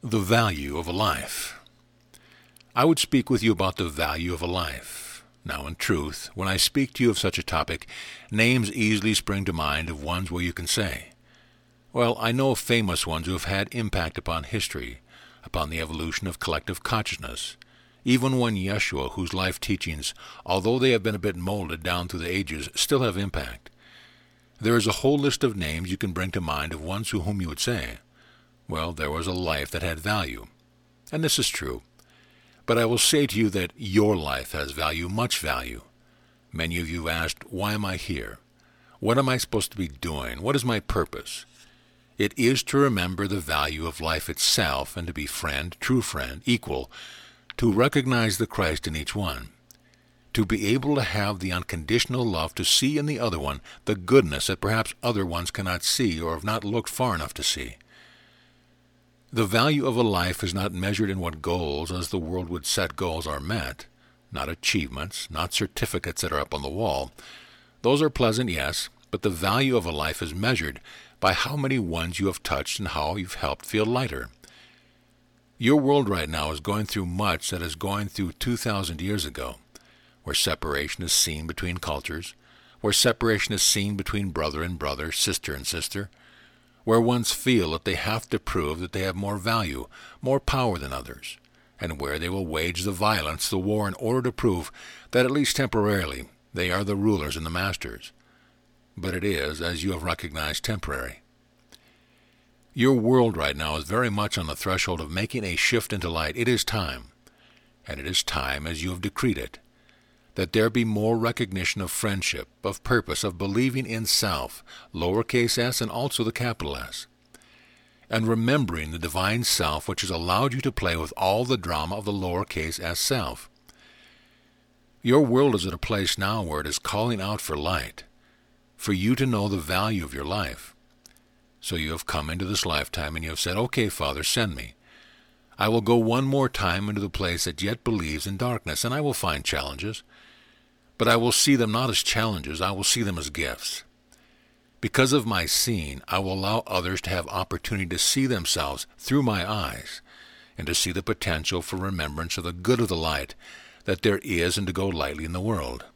The value of a life. I would speak with you about the value of a life. Now, in truth, when I speak to you of such a topic, names easily spring to mind of ones where you can say, well, I know of famous ones who have had impact upon history, upon the evolution of collective consciousness. Even one Yeshua, whose life teachings, although they have been a bit molded down through the ages, still have impact. There is a whole list of names you can bring to mind of ones to whom you would say, well, there was a life that had value. And this is true. But I will say to you that your life has value, much value. Many of you have asked, why am I here? What am I supposed to be doing? What is my purpose? It is to remember the value of life itself and to be friend, true friend, equal, to recognize the Christ in each one, to be able to have the unconditional love to see in the other one the goodness that perhaps other ones cannot see or have not looked far enough to see. The value of a life is not measured in what goals, as the world would set goals, are met, not achievements, not certificates that are up on the wall. Those are pleasant, yes, but the value of a life is measured by how many ones you have touched and how you've helped feel lighter. Your world right now is going through much that is going through 2,000 years ago, where separation is seen between cultures, where separation is seen between brother and brother, sister and sister, where ones feel that they have to prove that they have more value, more power than others, and where they will wage the violence, the war, in order to prove that at least temporarily they are the rulers and the masters. But it is, as you have recognized, temporary. Your world right now is very much on the threshold of making a shift into light. It is time, and it is time, as you have decreed it, that there be more recognition of friendship, of purpose, of believing in self, lowercase s and also the capital S, and remembering the divine self which has allowed you to play with all the drama of the lowercase s self. Your world is at a place now where it is calling out for light, for you to know the value of your life. So you have come into this lifetime and you have said, okay, Father, send me. I will go one more time into the place that yet believes in darkness, and I will find challenges. But I will see them not as challenges, I will see them as gifts. Because of my seeing, I will allow others to have opportunity to see themselves through my eyes, and to see the potential for remembrance of the good of the light that there is and to go lightly in the world.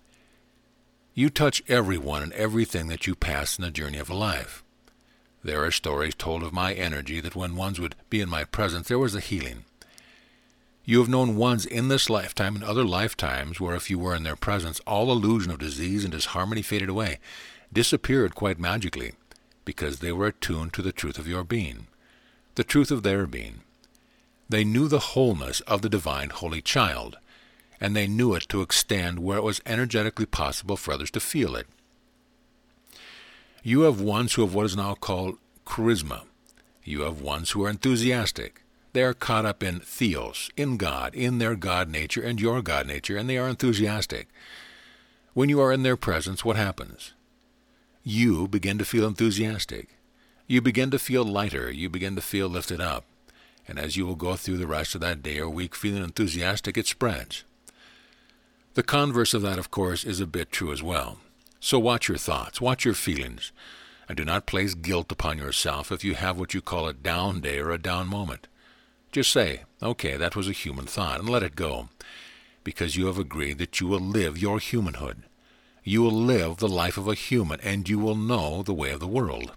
You touch everyone and everything that you pass in the journey of a life. There are stories told of my energy that when ones would be in my presence, there was a healing. You have known ones in this lifetime and other lifetimes where if you were in their presence, all illusion of disease and disharmony faded away, disappeared quite magically, because they were attuned to the truth of your being, the truth of their being. They knew the wholeness of the divine Holy Child, and they knew it to extend where it was energetically possible for others to feel it. You have ones who have what is now called charisma. You have ones who are enthusiastic. They are caught up in theos, in God, in their God nature and your God nature, and they are enthusiastic. When you are in their presence, what happens? You begin to feel enthusiastic. You begin to feel lighter. You begin to feel lifted up. And as you will go through the rest of that day or week feeling enthusiastic, it spreads. The converse of that, of course, is a bit true as well. So watch your thoughts, watch your feelings, and do not place guilt upon yourself if you have what you call a down day or a down moment. Just say, okay, that was a human thought, and let it go, because you have agreed that you will live your humanhood. You will live the life of a human, and you will know the way of the world.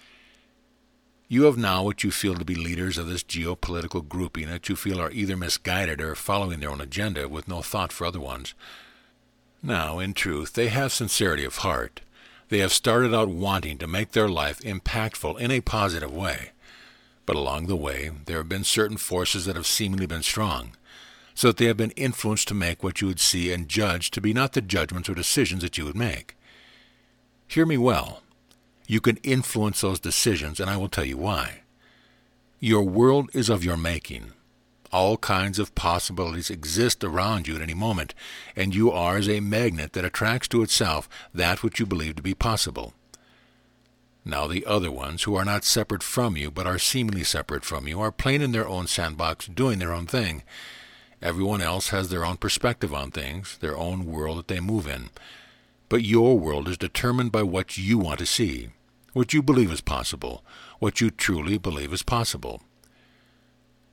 You have now what you feel to be leaders of this geopolitical grouping that you feel are either misguided or following their own agenda with no thought for other ones. Now, in truth, they have sincerity of heart. They have started out wanting to make their life impactful in a positive way. But along the way, there have been certain forces that have seemingly been strong, so that they have been influenced to make what you would see and judge to be not the judgments or decisions that you would make. Hear me well. You can influence those decisions, and I will tell you why. Your world is of your making. All kinds of possibilities exist around you at any moment, and you are as a magnet that attracts to itself that which you believe to be possible. Now the other ones, who are not separate from you, but are seemingly separate from you, are playing in their own sandbox, doing their own thing. Everyone else has their own perspective on things, their own world that they move in. But your world is determined by what you want to see, what you believe is possible, what you truly believe is possible.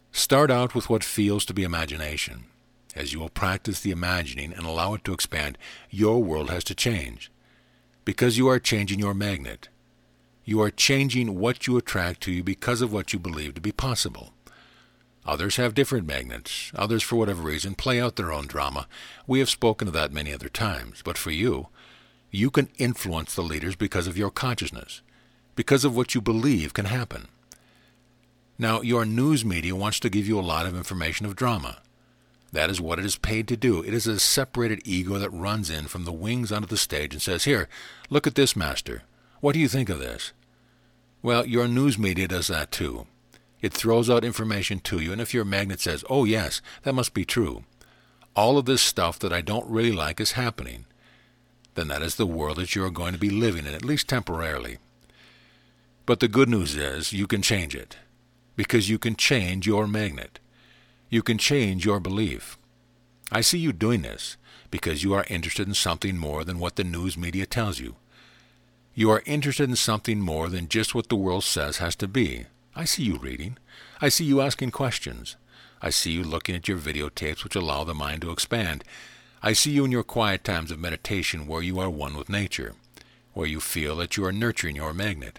Start out with what feels to be imagination. As you will practice the imagining and allow it to expand, your world has to change. Because you are changing your magnet. You are changing what you attract to you because of what you believe to be possible. Others have different magnets. Others, for whatever reason, play out their own drama. We have spoken of that many other times. But for you, you can influence the leaders because of your consciousness, because of what you believe can happen. Now, your news media wants to give you a lot of information of drama. That is what it is paid to do. It is a separated ego that runs in from the wings onto the stage and says, "Here, look at this, Master. What do you think of this?" Well, your news media does that too. It throws out information to you, and if your magnet says, "Oh yes, that must be true. All of this stuff that I don't really like is happening," then that is the world that you are going to be living in, at least temporarily. But the good news is you can change it, because you can change your magnet. You can change your belief. I see you doing this because you are interested in something more than what the news media tells you. You are interested in something more than just what the world says has to be. I see you reading. I see you asking questions. I see you looking at your videotapes which allow the mind to expand. I see you in your quiet times of meditation where you are one with nature, where you feel that you are nurturing your magnet.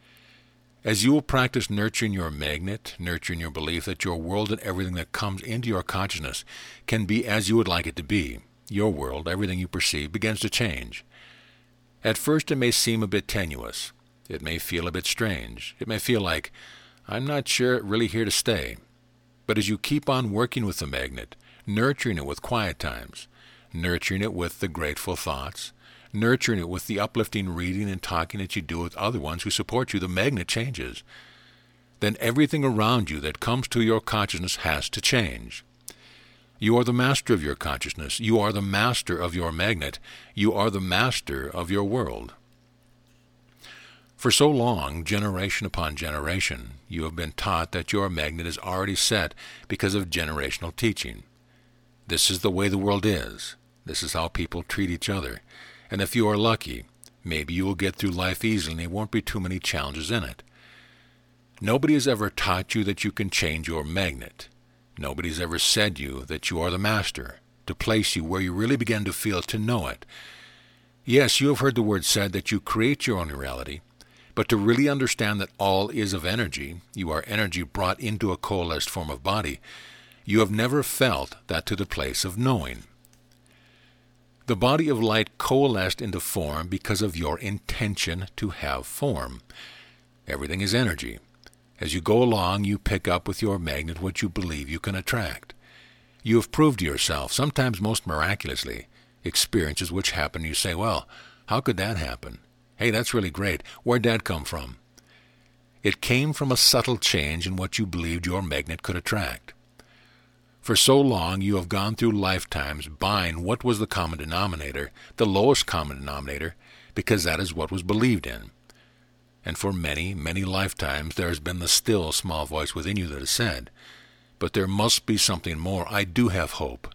As you will practice nurturing your magnet, nurturing your belief that your world and everything that comes into your consciousness can be as you would like it to be, your world, everything you perceive, begins to change. At first it may seem a bit tenuous. It may feel a bit strange. It may feel like, I'm not sure it's really here to stay. But as you keep on working with the magnet, nurturing it with quiet times, nurturing it with the grateful thoughts, nurturing it with the uplifting reading and talking that you do with other ones who support you, the magnet changes. Then everything around you that comes to your consciousness has to change. You are the master of your consciousness. You are the master of your magnet. You are the master of your world. For so long, generation upon generation, you have been taught that your magnet is already set because of generational teaching. This is the way the world is. This is how people treat each other. And if you are lucky, maybe you will get through life easily and there won't be too many challenges in it. Nobody has ever taught you that you can change your magnet. Nobody has ever said to you that you are the master, to place you where you really begin to feel, to know it. Yes, you have heard the word said that you create your own reality, but to really understand that all is of energy, you are energy brought into a coalesced form of body, you have never felt that to the place of knowing. The body of light coalesced into form because of your intention to have form. Everything is energy. As you go along, you pick up with your magnet what you believe you can attract. You have proved to yourself, sometimes most miraculously, experiences which happen. You say, well, how could that happen? Hey, that's really great. Where'd that come from? It came from a subtle change in what you believed your magnet could attract. For so long you have gone through lifetimes buying what was the common denominator, the lowest common denominator, because that is what was believed in. And for many, many lifetimes there has been the still small voice within you that has said, but there must be something more. I do have hope.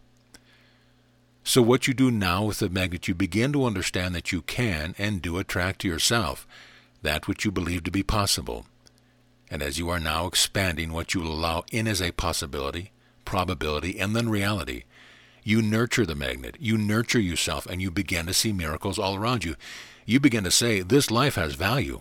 So what you do now with the magnet, you begin to understand that you can and do attract to yourself that which you believe to be possible. And as you are now expanding what you will allow in as a possibility, probability, and then reality, you nurture the magnet, you nurture yourself, and you begin to see miracles all around you. You begin to say, this life has value.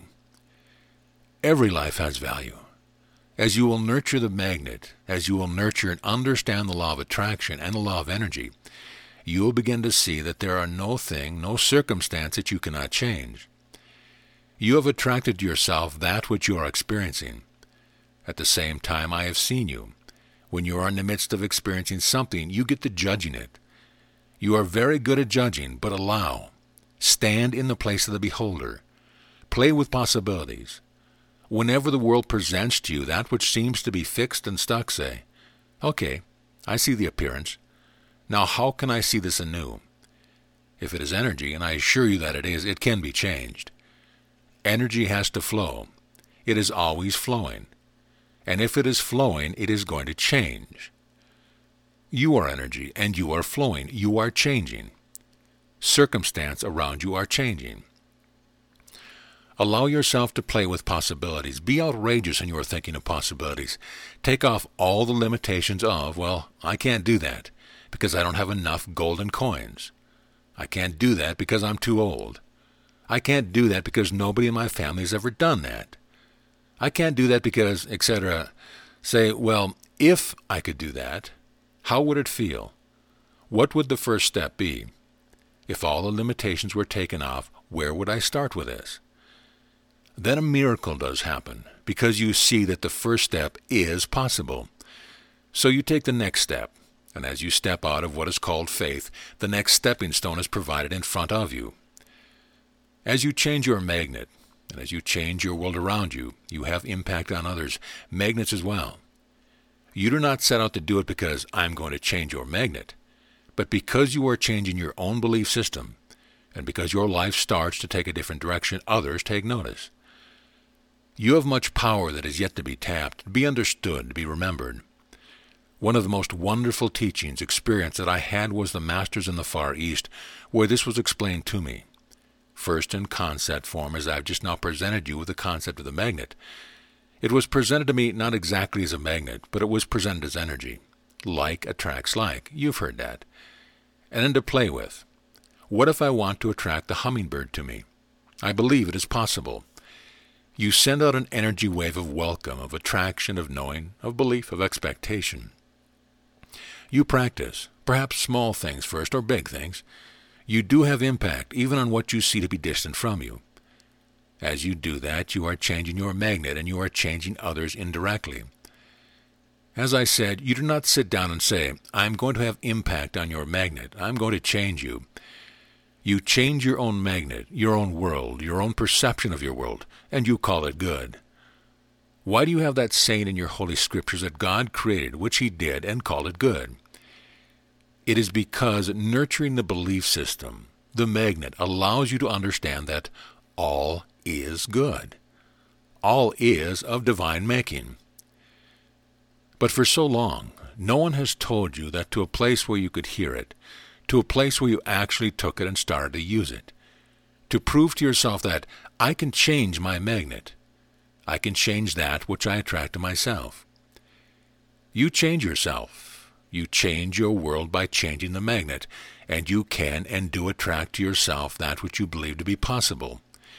Every life has value. As you will nurture the magnet, as you will nurture and understand the law of attraction and the law of energy, you will begin to see that there are no thing, no circumstance that you cannot change. You have attracted to yourself that which you are experiencing. At the same time, I have seen you. When you are in the midst of experiencing something, you get to judging it. You are very good at judging, but allow. Stand in the place of the beholder. Play with possibilities. Whenever the world presents to you that which seems to be fixed and stuck, say, okay, I see the appearance. Now how can I see this anew? If it is energy, and I assure you that it is, it can be changed. Energy has to flow. It is always flowing. And if it is flowing, it is going to change. You are energy, and you are flowing. You are changing. Circumstance around you are changing. Allow yourself to play with possibilities. Be outrageous in your thinking of possibilities. Take off all the limitations of, well, I can't do that because I don't have enough golden coins. I can't do that because I'm too old. I can't do that because nobody in my family has ever done that. I can't do that because, etc. Say, well, if I could do that, how would it feel? What would the first step be? If all the limitations were taken off, where would I start with this? Then a miracle does happen, because you see that the first step is possible. So you take the next step, and as you step out of what is called faith, the next stepping stone is provided in front of you. As you change your magnet, and as you change your world around you, you have impact on others, magnets as well. You do not set out to do it because I'm going to change your magnet, but because you are changing your own belief system, and because your life starts to take a different direction, others take notice. You have much power that is yet to be tapped, to be understood, to be remembered. One of the most wonderful teachings, experience that I had was the Masters in the Far East, where this was explained to me. First in concept form, as I've just now presented you with the concept of the magnet. It was presented to me not exactly as a magnet, but it was presented as energy. Like attracts like. You've heard that. And then to play with. What if I want to attract the hummingbird to me? I believe it is possible. You send out an energy wave of welcome, of attraction, of knowing, of belief, of expectation. You practice, perhaps small things first, or big things. You do have impact, even on what you see to be distant from you. As you do that, you are changing your magnet, and you are changing others indirectly. As I said, you do not sit down and say, I'm going to have impact on your magnet. I'm going to change you. You change your own magnet, your own world, your own perception of your world, and you call it good. Why do you have that saying in your Holy Scriptures that God created, which He did, and called it good? It is because nurturing the belief system, the magnet, allows you to understand that all is good. All is of divine making. But for so long, no one has told you that to a place where you could hear it, to a place where you actually took it and started to use it, to prove to yourself that I can change my magnet. I can change that which I attract to myself. You change yourself. You change your world by changing the magnet, and you can and do attract to yourself that which you believe to be possible.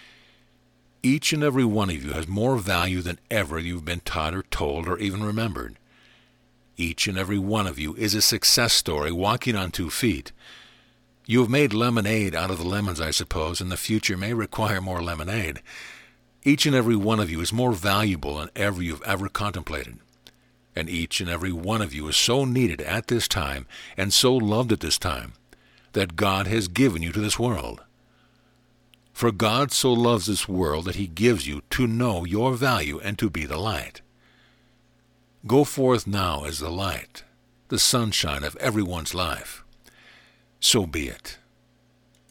Each and every one of you has more value than ever you've been taught or told or even remembered. Each and every one of you is a success story walking on 2 feet. You have made lemonade out of the lemons, I suppose, and the future may require more lemonade. Each and every one of you is more valuable than ever you've ever contemplated. And each and every one of you is so needed at this time and so loved at this time that God has given you to this world. For God so loves this world that He gives you to know your value and to be the light. Go forth now as the light, the sunshine of everyone's life. So be it.